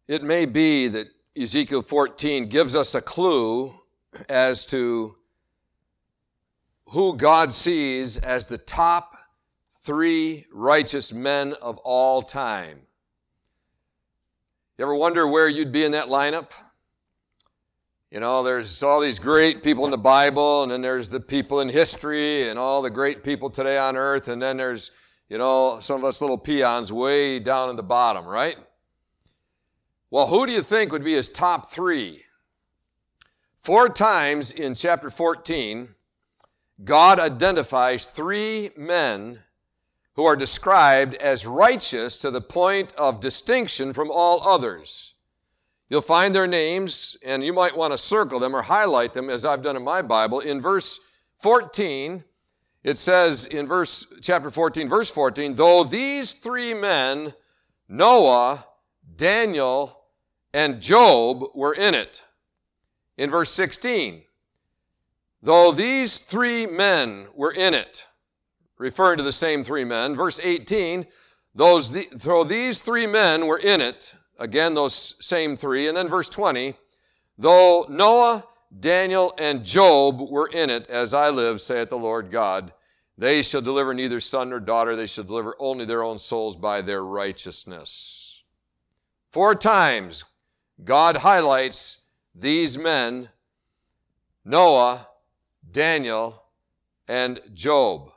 It may be that Ezekiel 14 gives us a clue as to who God sees as the top 3 righteous men of all time. You ever wonder where you'd be in that lineup? You know, there's all these great people in the Bible, and then there's the people in history and all the great people today on earth, and then there's, you know, some of us little peons way down in the bottom, right? Well, who do you think would be his top 3? 4 times in chapter 14, God identifies 3 men who are described as righteous to the point of distinction from all others. You'll find their names, and you might want to circle them or highlight them, as I've done in my Bible. In verse 14, it says in chapter 14, verse 14, though these 3 men, Noah, Daniel, and Job, were in it. In verse 16, though these 3 men were in it, referring to the same 3 men. Verse 18, though these 3 men were in it, again, those same 3. And then verse 20, though Noah, Daniel, and Job were in it, as I live, saith the Lord God, they shall deliver neither son nor daughter, they shall deliver only their own souls by their righteousness. 4 times, God highlights these men, Noah, Daniel, and Job.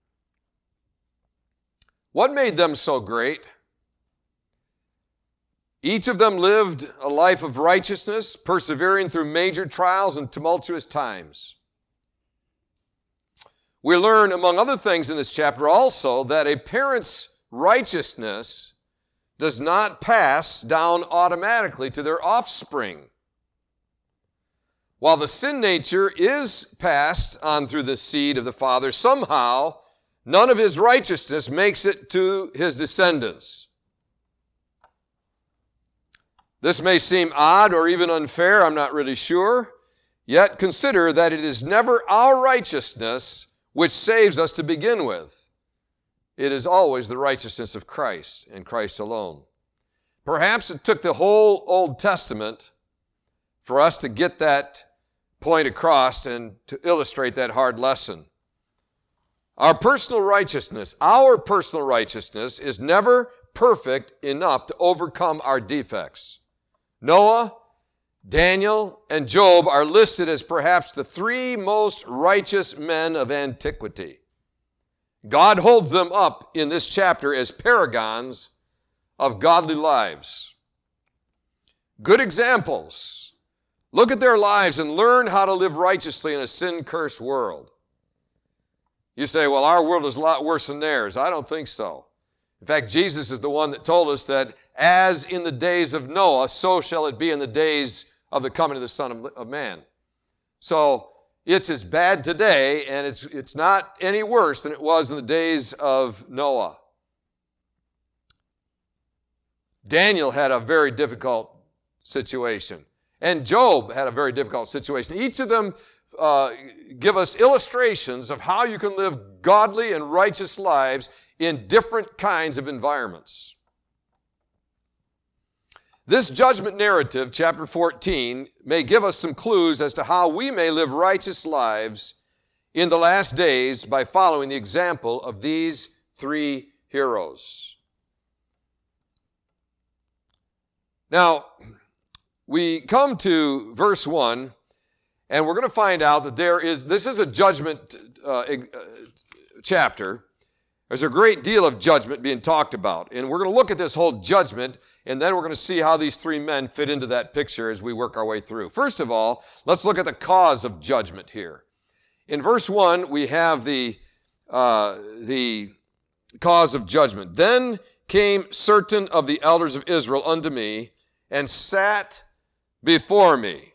What made them so great? Each of them lived a life of righteousness, persevering through major trials and tumultuous times. We learn, among other things in this chapter also, that a parent's righteousness does not pass down automatically to their offspring. While the sin nature is passed on through the seed of the father, somehow none of his righteousness makes it to his descendants. This may seem odd or even unfair, I'm not really sure. Yet consider that it is never our righteousness which saves us to begin with. It is always the righteousness of Christ and Christ alone. Perhaps it took the whole Old Testament for us to get that point across and to illustrate that hard lesson. Our personal righteousness is never perfect enough to overcome our defects. Noah, Daniel, and Job are listed as perhaps the 3 most righteous men of antiquity. God holds them up in this chapter as paragons of godly lives. Good examples. Look at their lives and learn how to live righteously in a sin-cursed world. You say, well, our world is a lot worse than theirs. I don't think so. In fact, Jesus is the one that told us that as in the days of Noah, so shall it be in the days of the coming of the Son of Man. So it's as bad today, and it's not any worse than it was in the days of Noah. Daniel had a very difficult situation, and Job had a very difficult situation. Each of them give us illustrations of how you can live godly and righteous lives in different kinds of environments. This judgment narrative, chapter 14, may give us some clues as to how we may live righteous lives in the last days by following the example of these 3 heroes. Now, we come to verse 1, and we're going to find out that this is a judgment chapter. There's a great deal of judgment being talked about. And we're going to look at this whole judgment, and then we're going to see how these 3 men fit into that picture as we work our way through. First of all, let's look at the cause of judgment here. In verse 1, we have the cause of judgment. Then came certain of the elders of Israel unto me, and sat before me.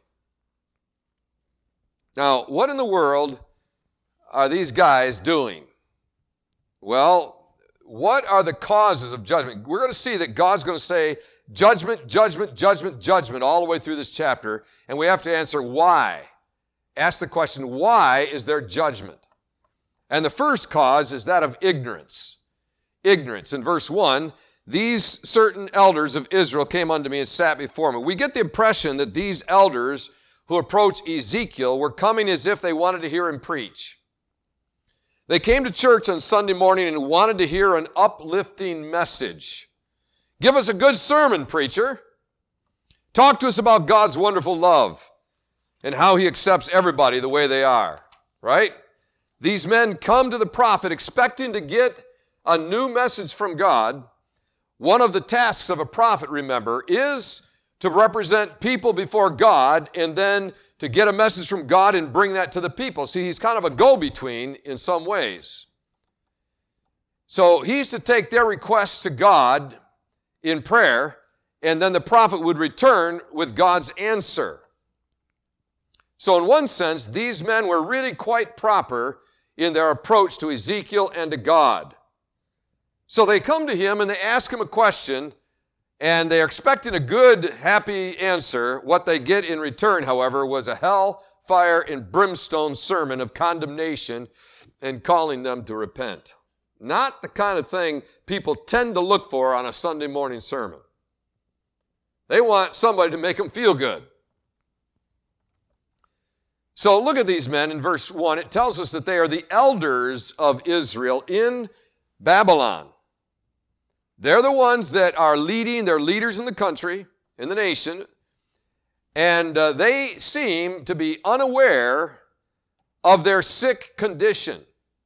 Now, what in the world are these guys doing? Well, what are the causes of judgment? We're going to see that God's going to say judgment, judgment, judgment, judgment all the way through this chapter, and we have to answer why. Ask the question, why is there judgment? And the first cause is that of ignorance. Ignorance. In verse 1, these certain elders of Israel came unto me and sat before me. We get the impression that these elders who approached Ezekiel were coming as if they wanted to hear him preach. They came to church on Sunday morning and wanted to hear an uplifting message. Give us a good sermon, preacher. Talk to us about God's wonderful love and how he accepts everybody the way they are, right? These men come to the prophet expecting to get a new message from God. One of the tasks of a prophet, remember, is to represent people before God and then to get a message from God and bring that to the people. See, he's kind of a go-between in some ways. So he's to take their requests to God in prayer, and then the prophet would return with God's answer. So in one sense, these men were really quite proper in their approach to Ezekiel and to God. So they come to him and they ask him a question, and they're expecting a good, happy answer. What they get in return, however, was a hell, fire, and brimstone sermon of condemnation and calling them to repent. Not the kind of thing people tend to look for on a Sunday morning sermon. They want somebody to make them feel good. So look at these men in verse 1. It tells us that they are the elders of Israel in Babylon. They're the ones that are leading, they're leaders in the country, in the nation, and they seem to be unaware of their sick condition.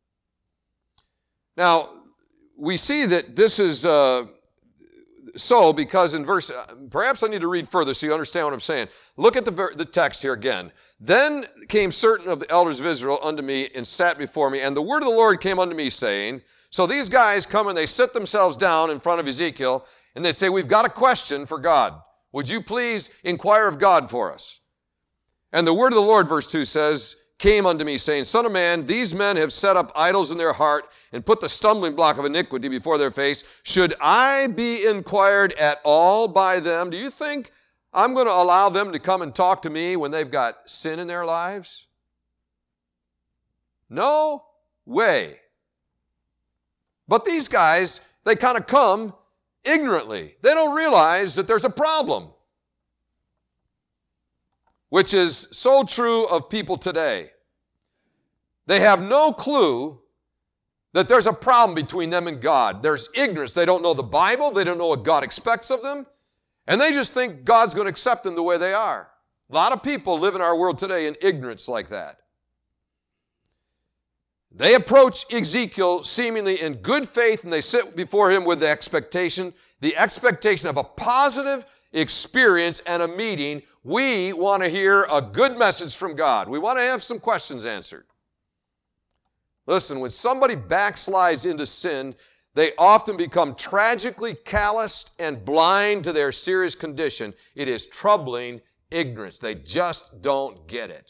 Now, we see that this is so because in verse, perhaps I need to read further so you understand what I'm saying. Look at the text here again. Then came certain of the elders of Israel unto me and sat before me, and the word of the Lord came unto me, saying, so these guys come and they sit themselves down in front of Ezekiel, and they say, we've got a question for God. Would you please inquire of God for us? And the word of the Lord, verse 2 says, came unto me, saying, Son of man, these men have set up idols in their heart and put the stumbling block of iniquity before their face. Should I be inquired at all by them? Do you think I'm going to allow them to come and talk to me when they've got sin in their lives? No way. But these guys, they kind of come ignorantly. They don't realize that there's a problem, which is so true of people today. They have no clue that there's a problem between them and God. There's ignorance. They don't know the Bible. They don't know what God expects of them. And they just think God's going to accept them the way they are. A lot of people live in our world today in ignorance like that. They approach Ezekiel seemingly in good faith, and they sit before him with the expectation of a positive experience and a meeting. We want to hear a good message from God. We want to have some questions answered. Listen, when somebody backslides into sin, they often become tragically calloused and blind to their serious condition. It is troubling ignorance. They just don't get it.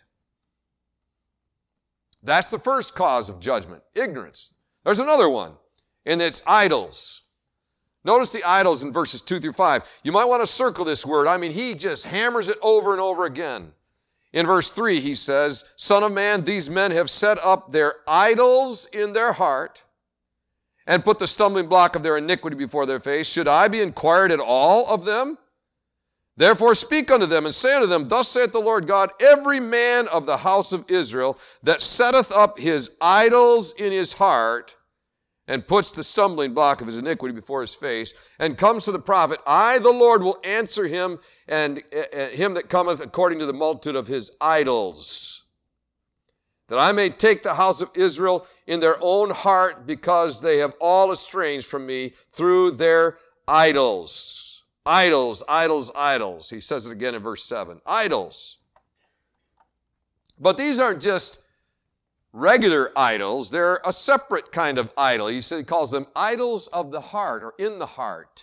That's the first cause of judgment, ignorance. There's another one, and it's idols. Notice the idols in verses 2 through 5. You might want to circle this word. I mean, he just hammers it over and over again. In verse 3, he says, Son of man, these men have set up their idols in their heart and put the stumbling block of their iniquity before their face. Should I be inquired at all of them? Therefore speak unto them and say unto them, Thus saith the Lord God, every man of the house of Israel that setteth up his idols in his heart and puts the stumbling block of his iniquity before his face and comes to the prophet, I, the Lord, will answer him and him that cometh according to the multitude of his idols, that I may take the house of Israel in their own heart because they have all estranged from me through their idols. Idols, idols, idols. He says it again in verse 7. Idols. But these aren't just regular idols. They're a separate kind of idol. He calls them idols of the heart or in the heart.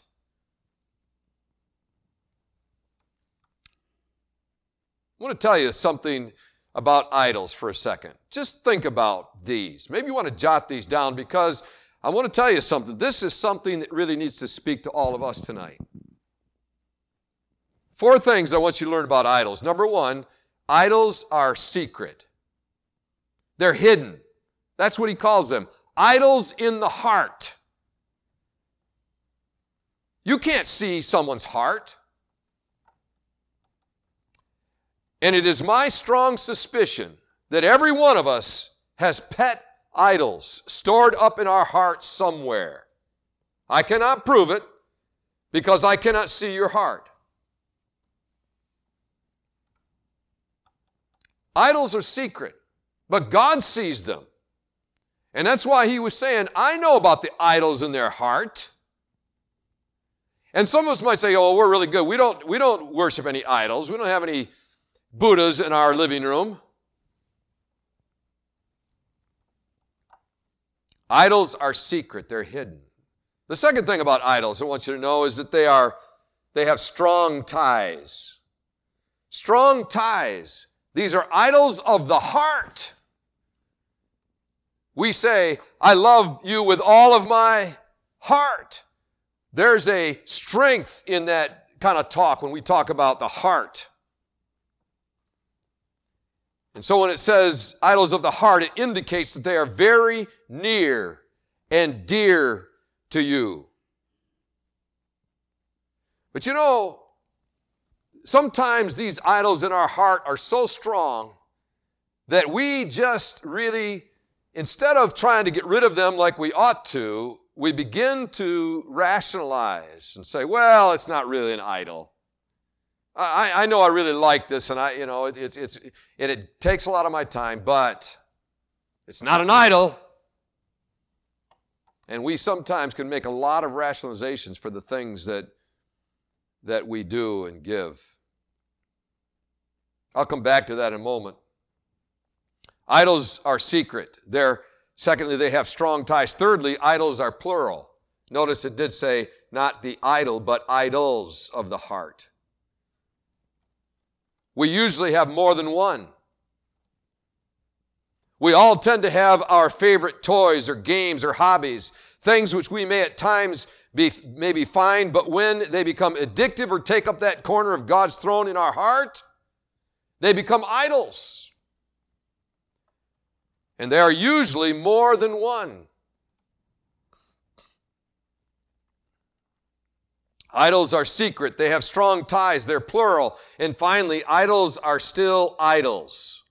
I want to tell you something about idols for a second. Just think about these. Maybe you want to jot these down because I want to tell you something. This is something that really needs to speak to all of us tonight. 4 things I want you to learn about idols. Number 1, idols are secret. They're hidden. That's what he calls them. Idols in the heart. You can't see someone's heart. And it is my strong suspicion that every one of us has pet idols stored up in our hearts somewhere. I cannot prove it because I cannot see your heart. Idols are secret, but God sees them. And that's why he was saying, I know about the idols in their heart. And some of us might say, oh, we're really good. We don't worship any idols. We don't have any Buddhas in our living room. Idols are secret. They're hidden. The second thing about idols I want you to know is that they have strong ties. Strong ties. These are idols of the heart. We say, I love you with all of my heart. There's a strength in that kind of talk when we talk about the heart. And so when it says idols of the heart, it indicates that they are very near and dear to you. But you know, sometimes these idols in our heart are so strong that we just really, instead of trying to get rid of them like we ought to, we begin to rationalize and say, well, it's not really an idol. I know I really like this, and it takes a lot of my time, but it's not an idol. And we sometimes can make a lot of rationalizations for the things that we do and give. I'll come back to that in a moment. Idols are secret. Secondly, they have strong ties. Thirdly, idols are plural. Notice it did say not the idol, but idols of the heart. We usually have more than one. We all tend to have our favorite toys or games or hobbies, things which we may at times maybe fine, but when they become addictive or take up that corner of God's throne in our heart, they become idols. And there are usually more than one. Idols are secret. They have strong ties. They're plural. And finally, idols are still idols.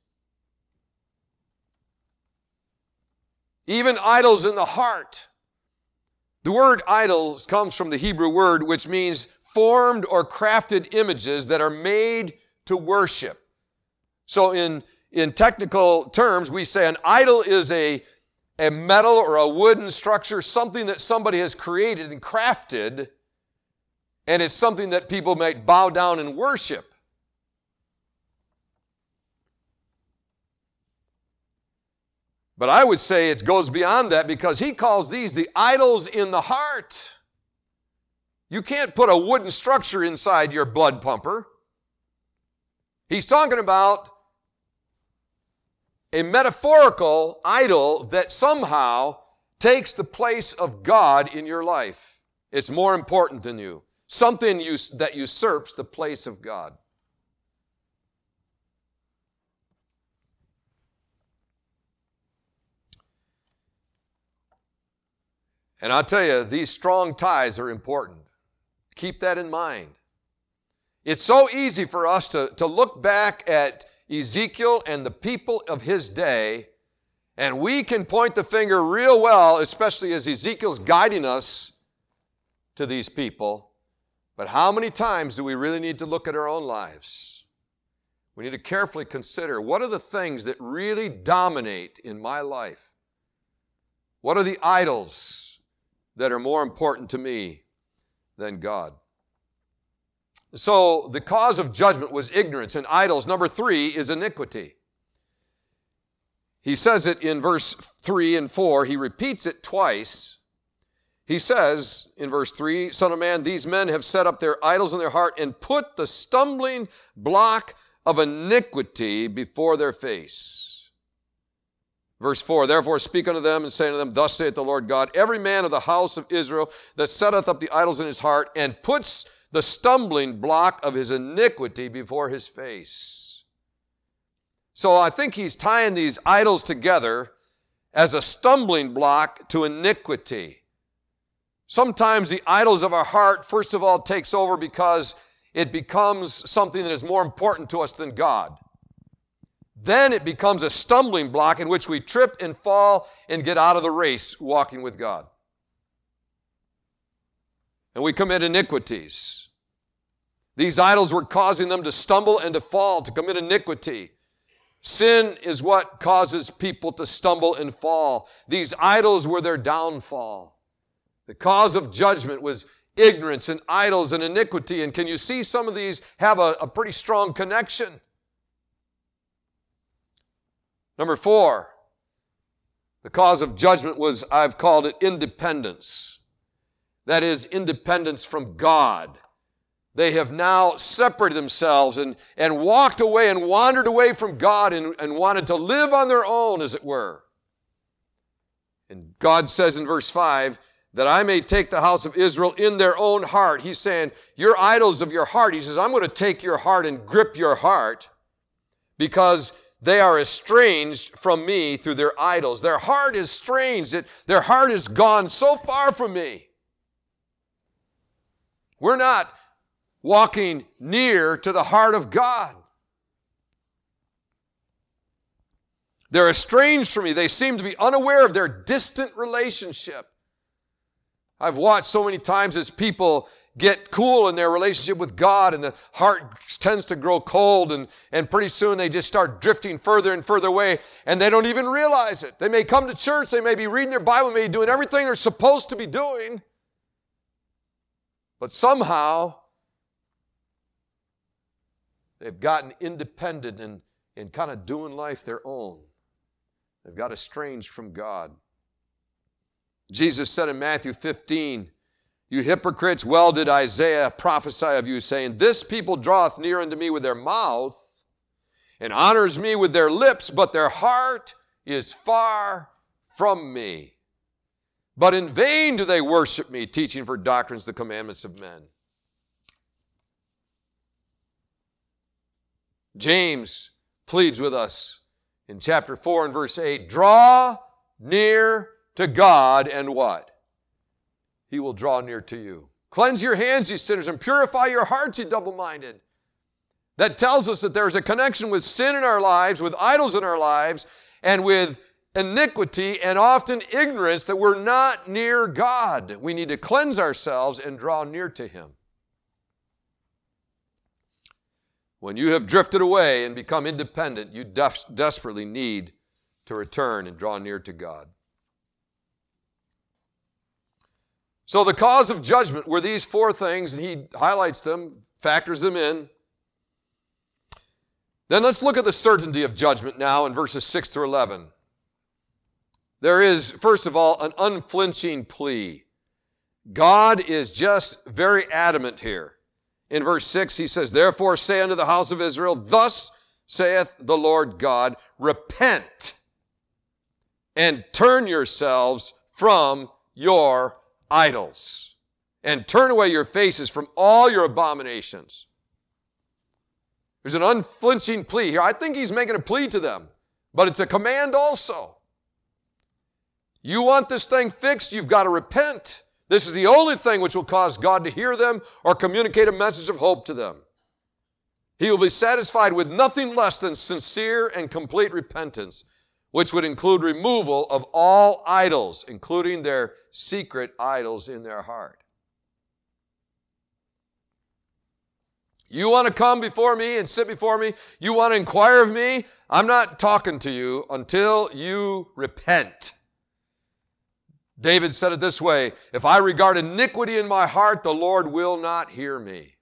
Even idols in the heart. The word idols comes from the Hebrew word which means formed or crafted images that are made to worship. So in technical terms, we say an idol is a metal or a wooden structure, something that somebody has created and crafted, and it's something that people might bow down and worship. But I would say it goes beyond that because he calls these the idols in the heart. You can't put a wooden structure inside your blood pumper. He's talking about a metaphorical idol that somehow takes the place of God in your life. It's more important than you. Something that usurps the place of God. And I'll tell you, these strong ties are important. Keep that in mind. It's so easy for us to look back at Ezekiel and the people of his day, and we can point the finger real well, especially as Ezekiel's guiding us to these people. But how many times do we really need to look at our own lives? We need to carefully consider, what are the things that really dominate in my life? What are the idols that are more important to me than God? So the cause of judgment was ignorance, and idols. Number 3 is iniquity. He says it in verse 3 and 4. He repeats it twice. He says in verse 3, Son of man, these men have set up their idols in their heart and put the stumbling block of iniquity before their face. Verse 4, therefore speak unto them and say unto them, Thus saith the Lord God, every man of the house of Israel that setteth up the idols in his heart and puts the stumbling block of his iniquity before his face. So I think he's tying these idols together as a stumbling block to iniquity. Sometimes the idols of our heart, first of all, takes over because it becomes something that is more important to us than God. Then it becomes a stumbling block in which we trip and fall and get out of the race walking with God. And we commit iniquities. These idols were causing them to stumble and to fall, to commit iniquity. Sin is what causes people to stumble and fall. These idols were their downfall. The cause of judgment was ignorance and idols and iniquity. And can you see some of these have a pretty strong connection? Number 4, the cause of judgment was, I've called it independence. That is, independence from God. They have now separated themselves and walked away and wandered away from God and wanted to live on their own, as it were. And God says in verse 5, that I may take the house of Israel in their own heart. He's saying, your idols of your heart. He says, I'm going to take your heart and grip your heart because they are estranged from me through their idols. Their heart is estranged. Their heart is gone so far from me. We're not walking near to the heart of God. They're estranged from me. They seem to be unaware of their distant relationship. I've watched so many times as people get cool in their relationship with God and the heart tends to grow cold and pretty soon they just start drifting further and further away and they don't even realize it. They may come to church, they may be reading their Bible, may be doing everything they're supposed to be doing, but somehow they've gotten independent and kind of doing life their own. They've got estranged from God. Jesus said in Matthew 15, you hypocrites, well did Isaiah prophesy of you, saying, this people draweth near unto me with their mouth, and honors me with their lips, but their heart is far from me. But in vain do they worship me, teaching for doctrines the commandments of men. James pleads with us in chapter 4 and verse 8, draw near to God, and what? He will draw near to you. Cleanse your hands, you sinners, and purify your hearts, you double-minded. That tells us that there's a connection with sin in our lives, with idols in our lives, and with iniquity and often ignorance that we're not near God. We need to cleanse ourselves and draw near to Him. When you have drifted away and become independent, you desperately need to return and draw near to God. So the cause of judgment were these 4 things, and he highlights them, factors them in. Then let's look at the certainty of judgment now in verses 6 through 11. There is, first of all, an unflinching plea. God is just very adamant here. In verse 6, he says, therefore say unto the house of Israel, thus saith the Lord God, repent and turn yourselves from your idols, and turn away your faces from all your abominations. There's an unflinching plea here. I think he's making a plea to them, but it's a command also. You want this thing fixed, you've got to repent. This is the only thing which will cause God to hear them or communicate a message of hope to them. He will be satisfied with nothing less than sincere and complete repentance, which would include removal of all idols, including their secret idols in their heart. You want to come before me and sit before me? You want to inquire of me? I'm not talking to you until you repent. David said it this way, if I regard iniquity in my heart, the Lord will not hear me.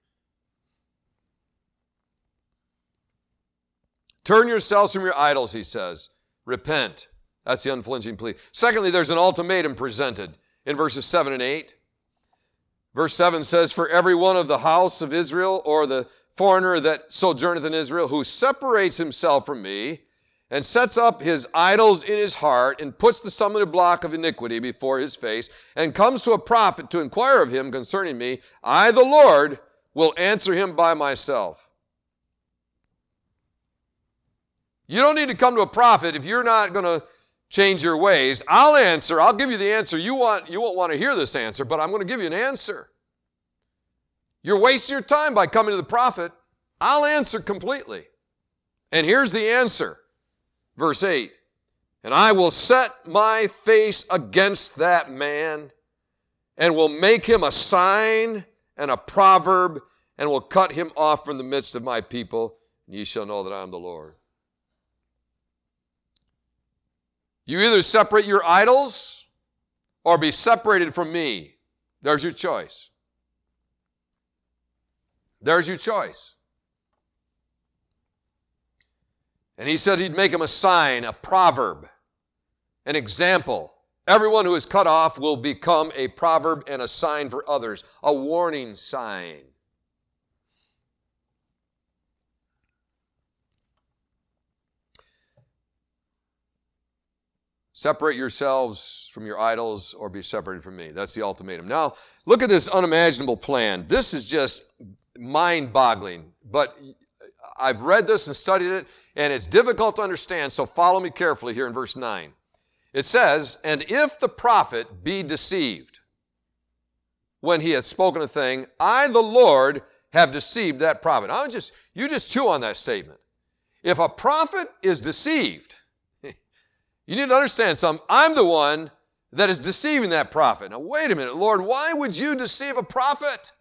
Turn yourselves from your idols, he says. Repent. That's the unflinching plea. Secondly, there's an ultimatum presented in verses 7 and 8. Verse 7 says, for every one of the house of Israel, or the foreigner that sojourneth in Israel, who separates himself from me, and sets up his idols in his heart, and puts the stumbling block of iniquity before his face, and comes to a prophet to inquire of him concerning me, I, the Lord, will answer him by myself. You don't need to come to a prophet if you're not going to change your ways. I'll answer. I'll give you the answer you want. You won't want to hear this answer, but I'm going to give you an answer. You're wasting your time by coming to the prophet. I'll answer completely. And here's the answer. Verse 8. And I will set my face against that man and will make him a sign and a proverb and will cut him off from the midst of my people. And ye shall know that I am the Lord. You either separate your idols or be separated from me. There's your choice. There's your choice. And he said he'd make him a sign, a proverb, an example. Everyone who is cut off will become a proverb and a sign for others, a warning sign. Separate yourselves from your idols or be separated from me. That's the ultimatum. Now, look at this unimaginable plan. This is just mind-boggling, but I've read this and studied it, and it's difficult to understand, so follow me carefully here in verse 9. It says, and if the prophet be deceived when he hath spoken a thing, I, the Lord, have deceived that prophet. You just chew on that statement. If a prophet is deceived, you need to understand something. I'm the one that is deceiving that prophet. Now, wait a minute, Lord, why would you deceive a prophet?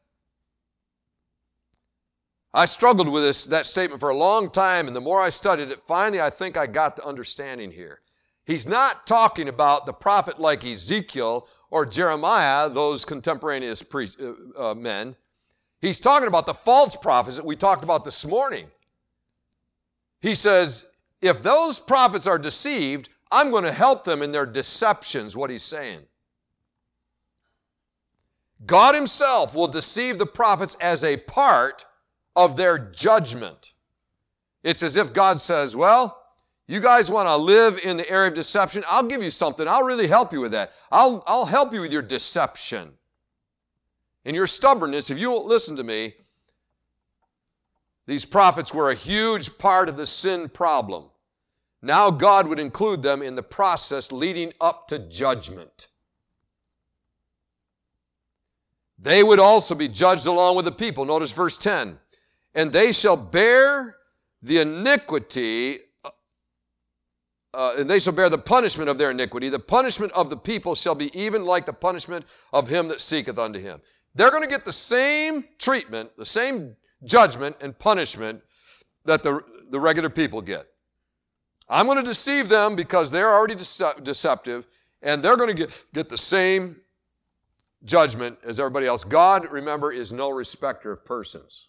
I struggled with that statement for a long time, and the more I studied it, finally I think I got the understanding here. He's not talking about the prophet like Ezekiel or Jeremiah, those contemporaneous men. He's talking about the false prophets that we talked about this morning. He says, if those prophets are deceived, I'm going to help them in their deceptions, what he's saying. God himself will deceive the prophets as a part of their judgment. It's as if God says, well, you guys want to live in the area of deception? I'll give you something. I'll really help you with that. I'll help you with your deception. And your stubbornness, if you won't listen to me, these prophets were a huge part of the sin problem. Now God would include them in the process leading up to judgment. They would also be judged along with the people. Notice verse 10. And they shall bear the iniquity, and they shall bear the punishment of their iniquity. The punishment of the people shall be even like the punishment of him that seeketh unto him. They're going to get the same treatment, the same judgment and punishment that the regular people get. I'm going to deceive them because they're already deceptive, and they're going to get the same judgment as everybody else. God, remember, is no respecter of persons.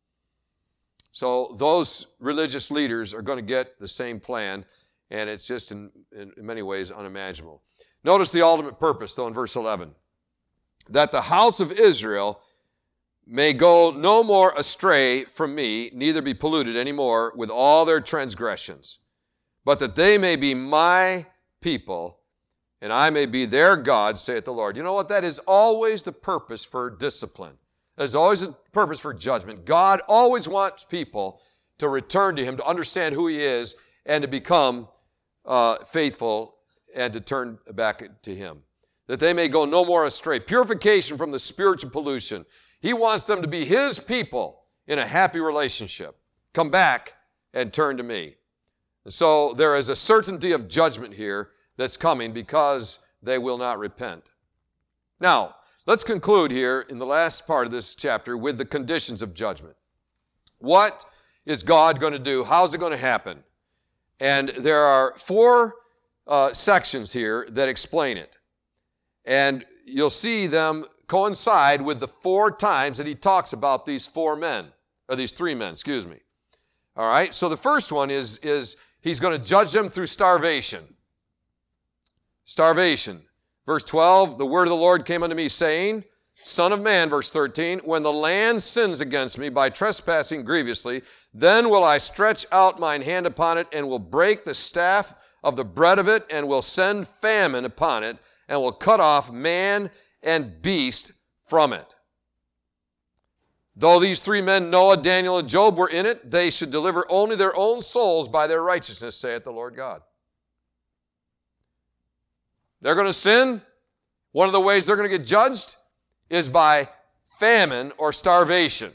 So those religious leaders are going to get the same plan, and it's just in many ways unimaginable. Notice the ultimate purpose, though, in verse 11. That the house of Israel may go no more astray from me, neither be polluted any more with all their transgressions, but that they may be my people, and I may be their God, saith the Lord. You know what? That is always the purpose for discipline. There's always a purpose for judgment. God always wants people to return to him, to understand who he is, and to become faithful and to turn back to him. That they may go no more astray. Purification from the spiritual pollution. He wants them to be his people in a happy relationship. Come back and turn to me. So there is a certainty of judgment here that's coming because they will not repent. Now, let's conclude here in the last part of this chapter with the conditions of judgment. What is God going to do? How's it going to happen? And there are 4 sections here that explain it. And you'll see them coincide with the 4 times that he talks about these 3 men. All right, so the first one is he's going to judge them through starvation. Starvation. Verse 12, the word of the Lord came unto me, saying, Son of man, verse 13, when the land sins against me by trespassing grievously, then will I stretch out mine hand upon it, and will break the staff of the bread of it, and will send famine upon it, and will cut off man and beast from it. Though these 3 men, Noah, Daniel, and Job, were in it, they should deliver only their own souls by their righteousness, saith the Lord God. They're going to sin. One of the ways they're going to get judged is by famine or starvation.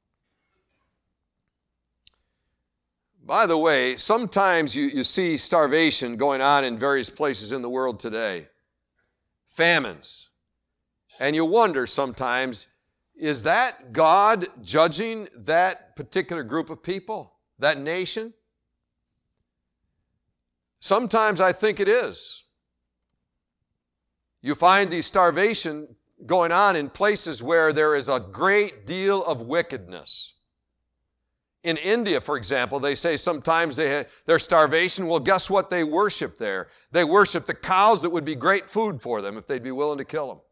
By the way, sometimes you see starvation going on in various places in the world today. Famines. And you wonder sometimes, is that God judging that particular group of people, that nation? Sometimes I think it is. You find the starvation going on in places where there is a great deal of wickedness. In India, for example, they say sometimes their starvation, well, guess what they worship there? They worship the cows that would be great food for them if they'd be willing to kill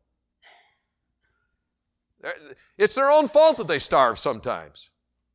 them. It's their own fault that they starve sometimes.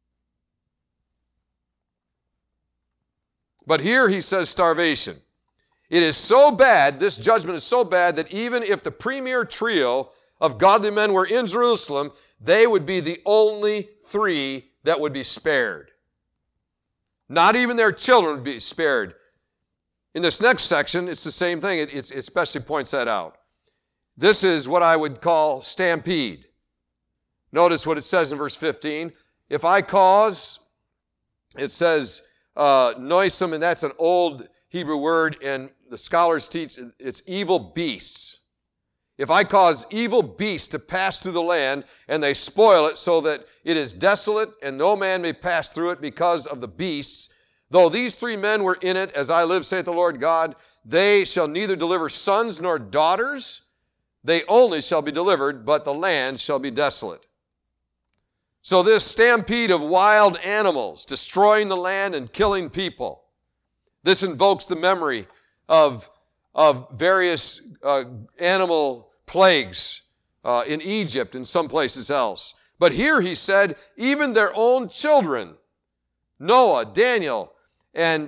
But here he says starvation. It is so bad, this judgment is so bad, that even if the premier trio of godly men were in Jerusalem, they would be the only three that would be spared. Not even their children would be spared. In this next section, it's the same thing. It especially points that out. This is what I would call stampede. Notice what it says in verse 15. If I cause, it says noisome, and that's an old Hebrew word, and the scholars teach it's evil beasts. If I cause evil beasts to pass through the land, and they spoil it so that it is desolate, and no man may pass through it because of the beasts, though these three men were in it, as I live, saith the Lord God, they shall neither deliver sons nor daughters, they only shall be delivered, but the land shall be desolate. So this stampede of wild animals destroying the land and killing people, this invokes the memory of various animal plagues in Egypt and some places else. But here he said, even their own children, Noah, Daniel, and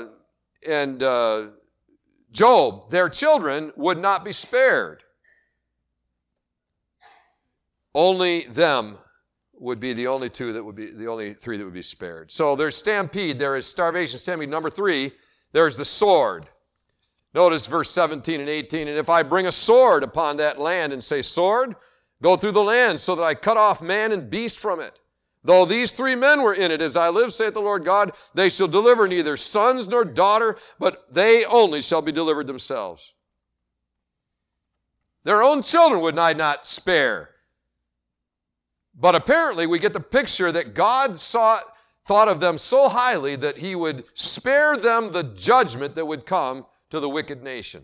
Job, their children would not be spared. Only them would be the only three that would be spared. So there's stampede, there is starvation, stampede. Number 3, there's the sword. Notice verse 17 and 18, and if I bring a sword upon that land and say, sword, go through the land so that I cut off man and beast from it. Though these three men were in it, as I live, saith the Lord God, they shall deliver neither sons nor daughter, but they only shall be delivered themselves. Their own children would I not spare. But apparently we get the picture that God thought of them so highly that he would spare them the judgment that would come to the wicked nation.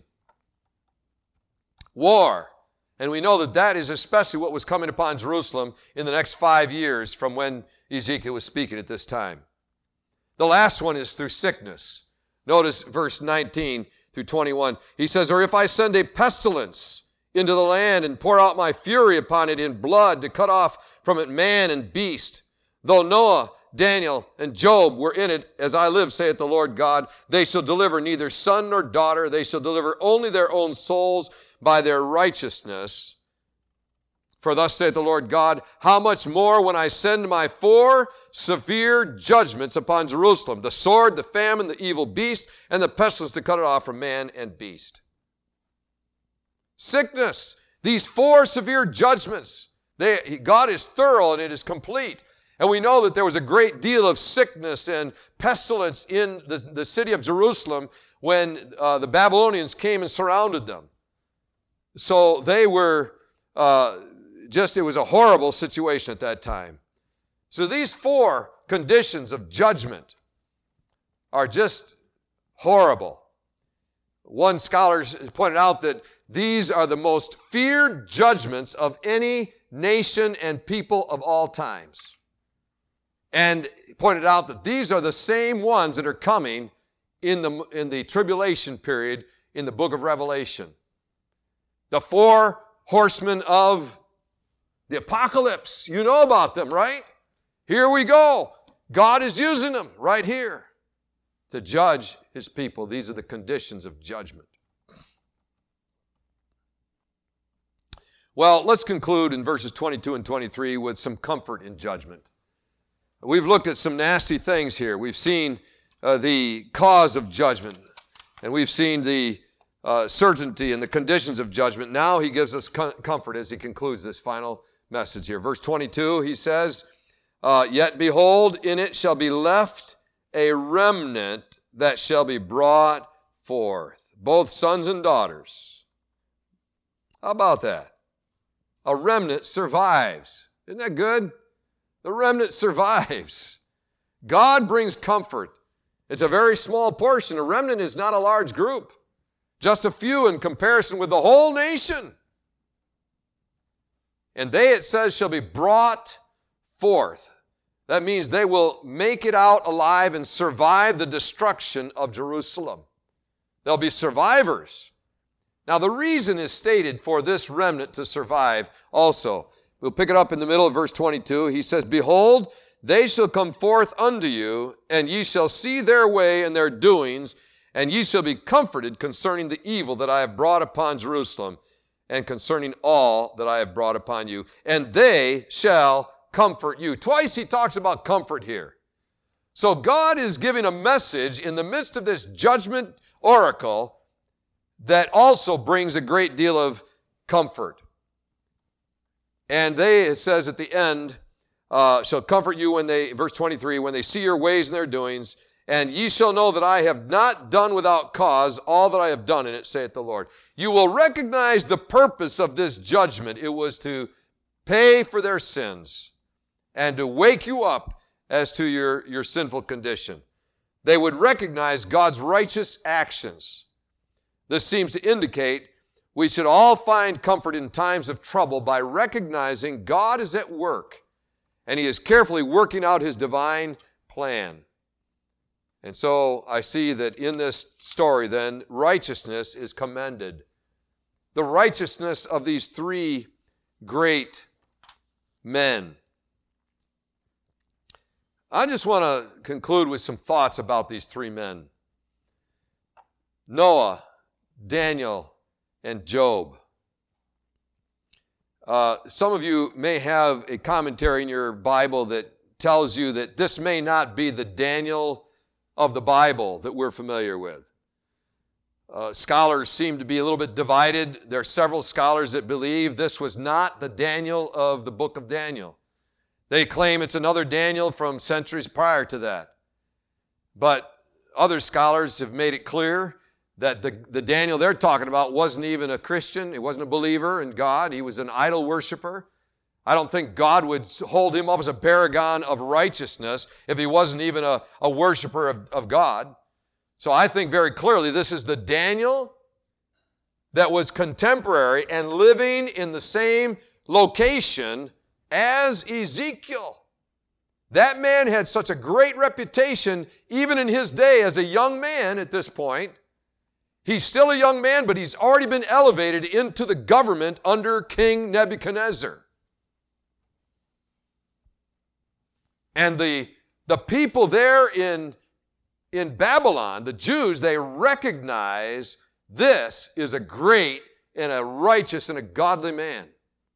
War. And we know that that is especially what was coming upon Jerusalem in the next 5 years from when Ezekiel was speaking at this time. The last one is through sickness. Notice verse 19 through 21. He says, or if I send a pestilence into the land and pour out my fury upon it in blood to cut off from it man and beast, though Noah, Daniel, and Job were in it, as I live, saith the Lord God, they shall deliver neither son nor daughter, they shall deliver only their own souls by their righteousness. For thus saith the Lord God, how much more when I send my 4 severe judgments upon Jerusalem, the sword, the famine, the evil beast, and the pestilence to cut it off from man and beast. Sickness, these 4 severe judgments, God is thorough and it is complete. And we know that there was a great deal of sickness and pestilence in the city of Jerusalem when the Babylonians came and surrounded them. So they were it was a horrible situation at that time. So these 4 conditions of judgment are just horrible. One scholar pointed out that these are the most feared judgments of any nation and people of all times. And pointed out that these are the same ones that are coming in the tribulation period in the book of Revelation. The 4 horsemen of the apocalypse. You know about them, right? Here we go. God is using them right here to judge his people. These are the conditions of judgment. Well, let's conclude in verses 22 and 23 with some comfort in judgment. We've looked at some nasty things here. We've seen the cause of judgment, and we've seen the certainty and the conditions of judgment. Now he gives us comfort as he concludes this final message here. Verse 22, he says, yet behold, in it shall be left a remnant that shall be brought forth, both sons and daughters. How about that? A remnant survives. Isn't that good? The remnant survives. God brings comfort. It's a very small portion. A remnant is not a large group. Just a few in comparison with the whole nation. And they, it says, shall be brought forth. That means they will make it out alive and survive the destruction of Jerusalem. They'll be survivors. Now, the reason is stated for this remnant to survive also. We'll pick it up in the middle of verse 22. He says, behold, they shall come forth unto you, and ye shall see their way and their doings, and ye shall be comforted concerning the evil that I have brought upon Jerusalem, and concerning all that I have brought upon you. And they shall comfort you. Twice he talks about comfort here. So God is giving a message in the midst of this judgment oracle that also brings a great deal of comfort. And they, it says at the end, shall comfort you when they, verse 23, when they see your ways and their doings, and ye shall know that I have not done without cause all that I have done in it, saith the Lord. You will recognize the purpose of this judgment. It was to pay for their sins and to wake you up as to your sinful condition. They would recognize God's righteous actions. This seems to indicate we should all find comfort in times of trouble by recognizing God is at work and He is carefully working out His divine plan. And so I see that in this story then, righteousness is commended. The righteousness of these three great men. I just want to conclude with some thoughts about these three men. Noah, Daniel, and Job. Some of you may have a commentary in your Bible that tells you that this may not be the Daniel of the Bible that we're familiar with. Scholars seem to be a little bit divided. There are several scholars that believe this was not the Daniel of the book of Daniel. They claim it's another Daniel from centuries prior to that. But other scholars have made it clear that the Daniel they're talking about wasn't even a Christian. He wasn't a believer in God. He was an idol worshiper. I don't think God would hold him up as a paragon of righteousness if he wasn't even a worshiper of God. So I think very clearly this is the Daniel that was contemporary and living in the same location as Ezekiel. That man had such a great reputation even in his day as a young man at this point. He's still a young man, but he's already been elevated into the government under King Nebuchadnezzar. And the people there in Babylon, the Jews, they recognize this is a great and a righteous and a godly man.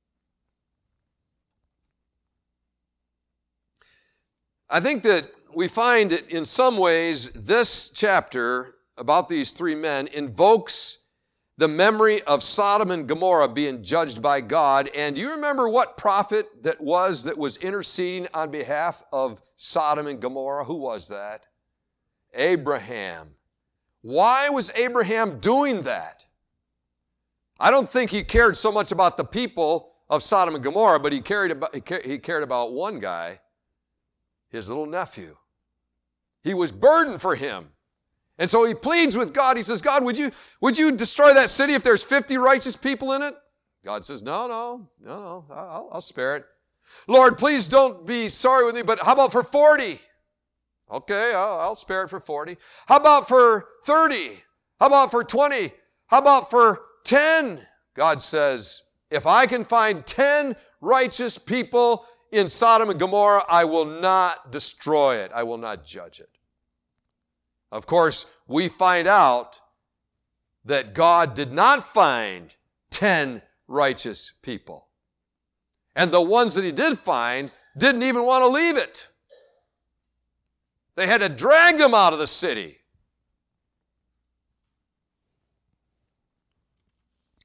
I think that we find that in some ways this chapter about these three men invokes the memory of Sodom and Gomorrah being judged by God. And do you remember what prophet that was interceding on behalf of Sodom and Gomorrah? Who was that? Abraham. Why was Abraham doing that? I don't think he cared so much about the people of Sodom and Gomorrah, but he cared about one guy, his little nephew. He was burdened for him. And so he pleads with God. He says, God, would you destroy that city if there's 50 righteous people in it? God says, no, I'll spare it. Lord, please don't be sorry with me, but how about for 40? Okay, I'll spare it for 40. How about for 30? How about for 20? How about for 10? God says, if I can find 10 righteous people in Sodom and Gomorrah, I will not destroy it. I will not judge it. Of course, we find out that God did not find 10 righteous people. And the ones that He did find didn't even want to leave it. They had to drag them out of the city.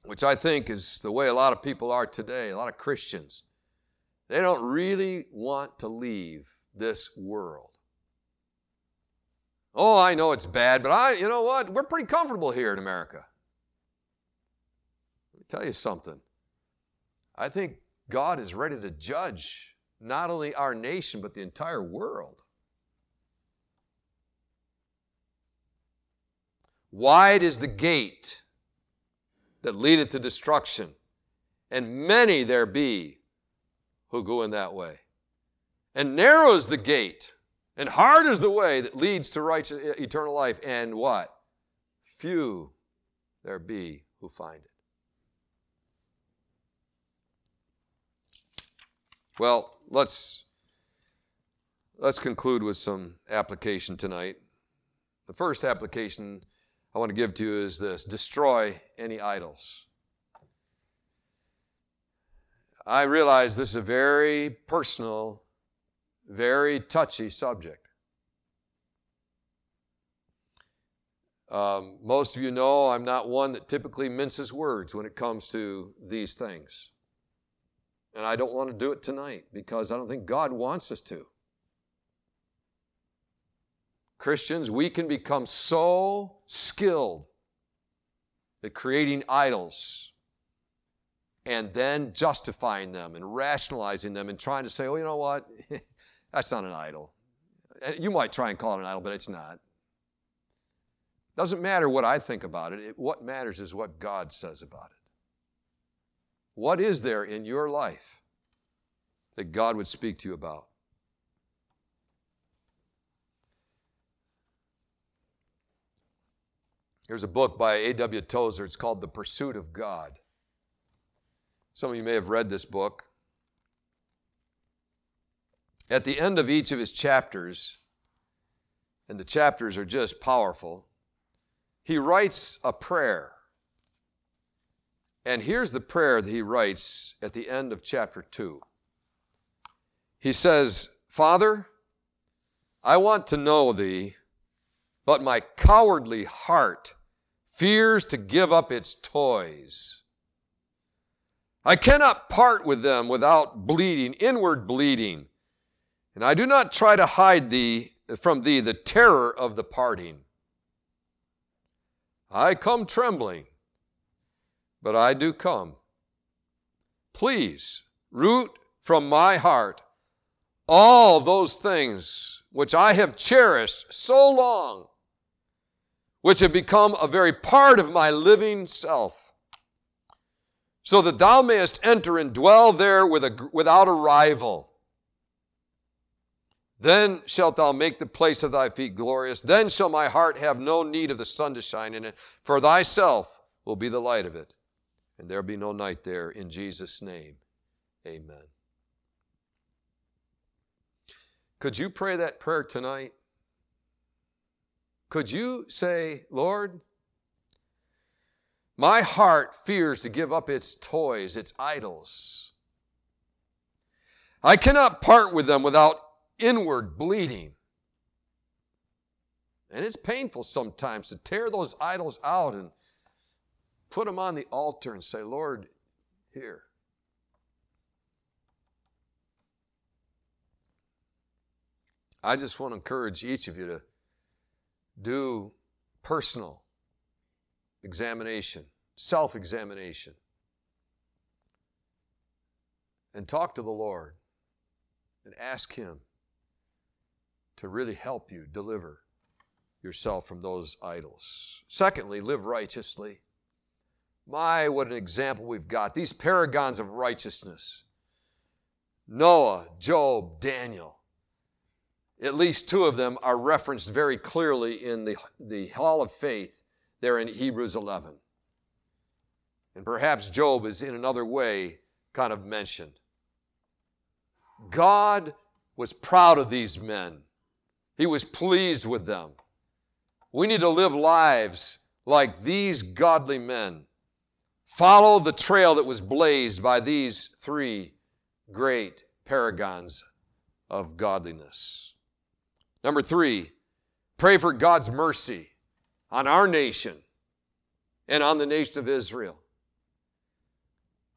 which I think is the way a lot of people are today, a lot of Christians. They don't really want to leave this world. Oh, I know it's bad, but you know what? We're pretty comfortable here in America. Let me tell you something. I think God is ready to judge not only our nation, but the entire world. Wide is the gate that leadeth to destruction, and many there be who go in that way. And narrow is the gate, and hard is the way that leads to eternal life, and what? Few there be who find it. Well, let's conclude with some application tonight. The first application I want to give to you is this: destroy any idols. I realize this is a very personal, very touchy subject. Most of you know I'm not one that typically minces words when it comes to these things. And I don't want to do it tonight because I don't think God wants us to. Christians, we can become so skilled at creating idols and then justifying them and rationalizing them and trying to say, oh, you know what? That's not an idol. You might try and call it an idol, but it's not. Doesn't matter what I think about it. What matters is what God says about it. What is there in your life that God would speak to you about? There's a book by A.W. Tozer. It's called The Pursuit of God. Some of you may have read this book. At the end of each of his chapters, and the chapters are just powerful, he writes a prayer. And here's the prayer that he writes at the end of chapter 2. He says, Father, I want to know thee, but my cowardly heart fears to give up its toys. I cannot part with them without bleeding, inward bleeding, and I do not try to hide from thee the terror of the parting. I come trembling, but I do come. Please root from my heart all those things which I have cherished so long, which have become a very part of my living self, so that thou mayest enter and dwell there without a rival. Then shalt thou make the place of thy feet glorious. Then shall my heart have no need of the sun to shine in it, for thyself will be the light of it, and there be no night there. In Jesus' name, amen. Could you pray that prayer tonight? Could you say, Lord, my heart fears to give up its toys, its idols. I cannot part with them without inward bleeding. And it's painful sometimes to tear those idols out and put them on the altar and say, Lord, here. I just want to encourage each of you to do personal examination, self-examination, and talk to the Lord and ask Him to really help you deliver yourself from those idols. Secondly, live righteously. My, what an example we've got. These paragons of righteousness. Noah, Job, Daniel. At least two of them are referenced very clearly in the Hall of Faith there in Hebrews 11. And perhaps Job is in another way kind of mentioned. God was proud of these men. He was pleased with them. We need to live lives like these godly men. Follow the trail that was blazed by these three great paragons of godliness. Number 3, pray for God's mercy on our nation and on the nation of Israel.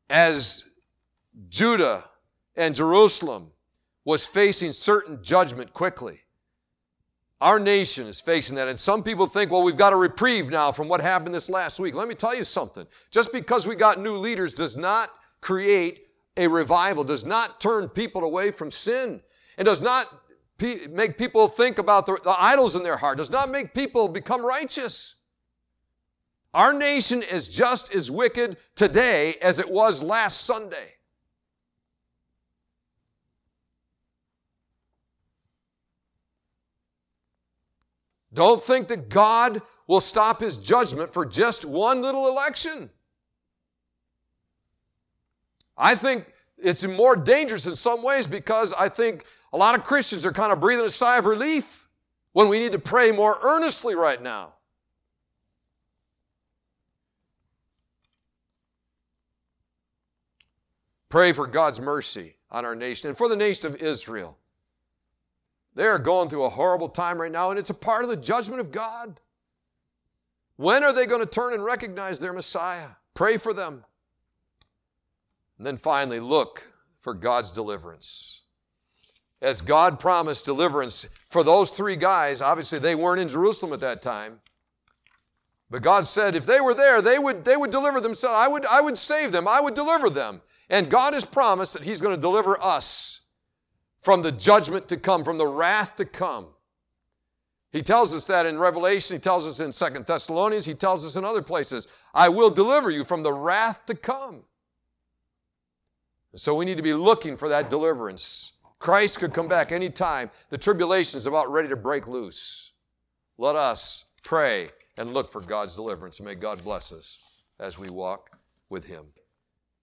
as Judah and Jerusalem was facing certain judgment quickly. Our nation is facing that. And some people think, well, we've got a reprieve now from what happened this last week. Let me tell you something. Just because we got new leaders does not create a revival, does not turn people away from sin, and does not make people think about the idols in their heart, does not make people become righteous. Our nation is just as wicked today as it was last Sunday. Don't think that God will stop His judgment for just one little election. I think it's more dangerous in some ways because I think a lot of Christians are kind of breathing a sigh of relief when we need to pray more earnestly right now. Pray for God's mercy on our nation and for the nation of Israel. They are going through a horrible time right now, and it's a part of the judgment of God. When are they going to turn and recognize their Messiah? Pray for them. And then finally, look for God's deliverance. As God promised deliverance for those three guys, obviously they weren't in Jerusalem at that time. But God said if they were there, they would deliver themselves. I would save them. I would deliver them. And God has promised that He's going to deliver us from the judgment to come, from the wrath to come. He tells us that in Revelation. He tells us in 2 Thessalonians. He tells us in other places, I will deliver you from the wrath to come. So we need to be looking for that deliverance. Christ could come back anytime. The tribulation is about ready to break loose. Let us pray and look for God's deliverance. And may God bless us as we walk with Him.